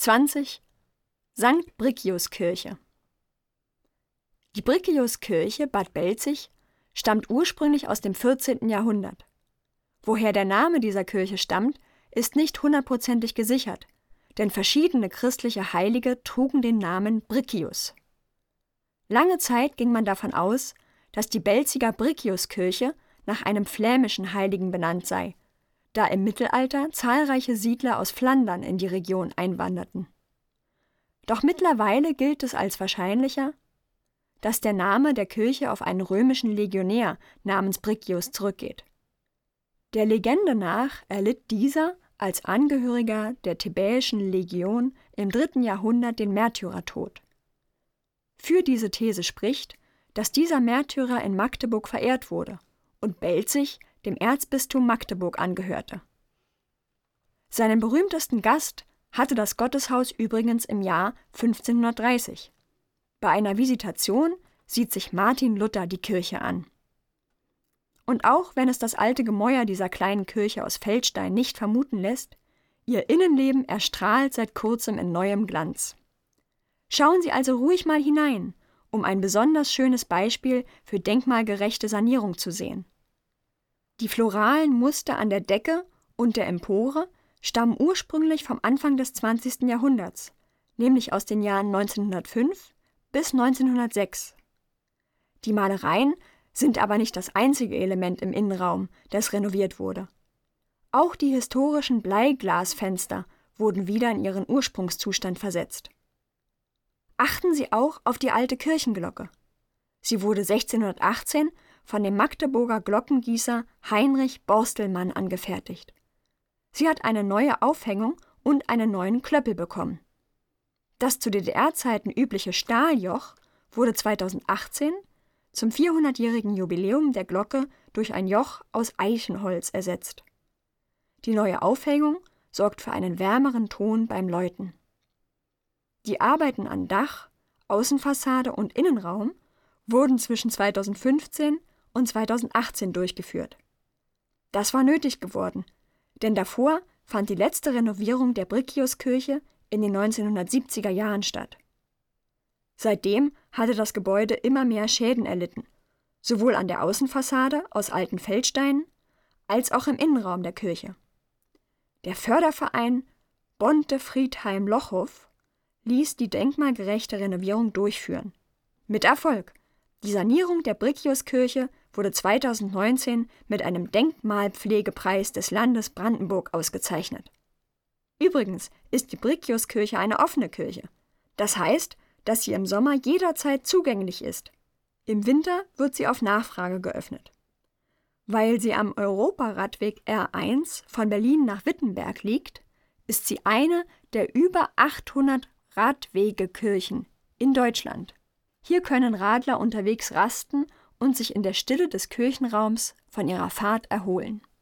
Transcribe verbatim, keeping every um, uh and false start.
zwanzig Sankt Briccius-Kirche. Die Briccius-Kirche Bad Belzig stammt ursprünglich aus dem vierzehnten Jahrhundert. Woher der Name dieser Kirche stammt, ist nicht hundertprozentig gesichert, denn verschiedene christliche Heilige trugen den Namen Briccius. Lange Zeit ging man davon aus, dass die Belziger Briccius-Kirche nach einem flämischen Heiligen benannt sei, da im Mittelalter zahlreiche Siedler aus Flandern in die Region einwanderten. Doch mittlerweile gilt es als wahrscheinlicher, dass der Name der Kirche auf einen römischen Legionär namens Briccius zurückgeht. Der Legende nach erlitt dieser als Angehöriger der Thebäischen Legion im dritten Jahrhundert den Märtyrertod. Für diese These spricht, dass dieser Märtyrer in Magdeburg verehrt wurde und Belzig dem Erzbistum Magdeburg angehörte. Seinen berühmtesten Gast hatte das Gotteshaus übrigens im Jahr fünfzehnhundertdreißig. Bei einer Visitation sieht sich Martin Luther die Kirche an. Und auch wenn es das alte Gemäuer dieser kleinen Kirche aus Feldstein nicht vermuten lässt, ihr Innenleben erstrahlt seit kurzem in neuem Glanz. Schauen Sie also ruhig mal hinein, um ein besonders schönes Beispiel für denkmalgerechte Sanierung zu sehen. Die floralen Muster an der Decke und der Empore stammen ursprünglich vom Anfang des zwanzigsten Jahrhunderts, nämlich aus den Jahren neunzehnhundertfünf bis neunzehnhundertsechs. Die Malereien sind aber nicht das einzige Element im Innenraum, das renoviert wurde. Auch die historischen Bleiglasfenster wurden wieder in ihren Ursprungszustand versetzt. Achten Sie auch auf die alte Kirchenglocke. Sie wurde sechzehnhundertachtzehn von dem Magdeburger Glockengießer Heinrich Borstelmann angefertigt. Sie hat eine neue Aufhängung und einen neuen Klöppel bekommen. Das zu D D R-Zeiten übliche Stahljoch wurde zweitausendachtzehn zum vierhundertjährigen Jubiläum der Glocke durch ein Joch aus Eichenholz ersetzt. Die neue Aufhängung sorgt für einen wärmeren Ton beim Läuten. Die Arbeiten an Dach, Außenfassade und Innenraum wurden zwischen zweitausendfünfzehn und zweitausendachtzehn durchgeführt. Das war nötig geworden, denn davor fand die letzte Renovierung der Briccius-Kirche in den neunzehnhundertsiebziger Jahren statt. Seitdem hatte das Gebäude immer mehr Schäden erlitten, sowohl an der Außenfassade aus alten Feldsteinen als auch im Innenraum der Kirche. Der Förderverein Bonte Friedheim Lochhof ließ die denkmalgerechte Renovierung durchführen. Mit Erfolg. Die Sanierung der Briccius-Kirche wurde zweitausendneunzehn mit einem Denkmalpflegepreis des Landes Brandenburg ausgezeichnet. Übrigens ist die Briccius-Kirche eine offene Kirche. Das heißt, dass sie im Sommer jederzeit zugänglich ist. Im Winter wird sie auf Nachfrage geöffnet. Weil sie am Europaradweg R eins von Berlin nach Wittenberg liegt, ist sie eine der über achthundert Radwegekirchen in Deutschland. Hier können Radler unterwegs rasten und sich in der Stille des Kirchenraums von ihrer Fahrt erholen.